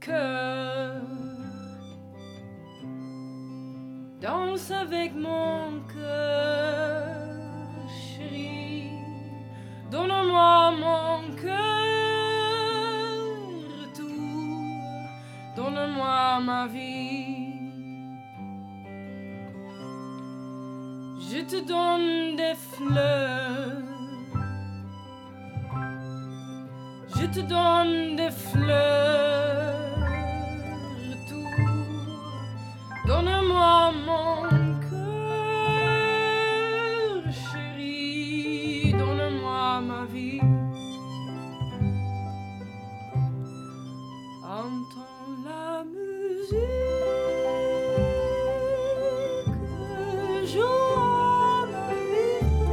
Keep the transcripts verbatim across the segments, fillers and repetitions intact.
cœur danse avec mon cœur, chérie. Donne-moi mon cœur, tout. Donne-moi ma vie. Je te donne des fleurs. Je te donne des fleurs, tout. Donne-moi mon cœur, chérie. Donne-moi ma vie. Entends la musique que joue ma vie.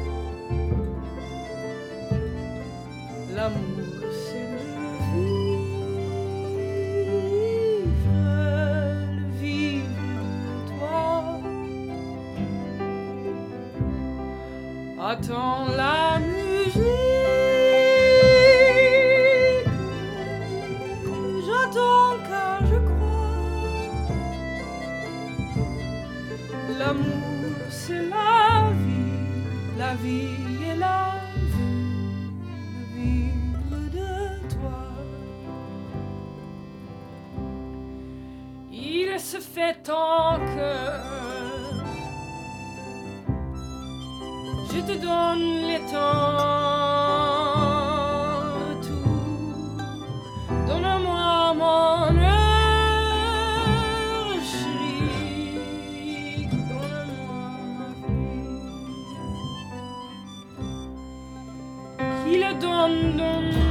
L'amour. Attends la musique, j'attends car je crois. L'amour c'est la vie, la vie est la vie, vivre de toi. Il se fait ton cœur. Je te donne les temps, tout. Donne-moi mon heure, chérie. Donne-moi ma vie. Qui le donne, donne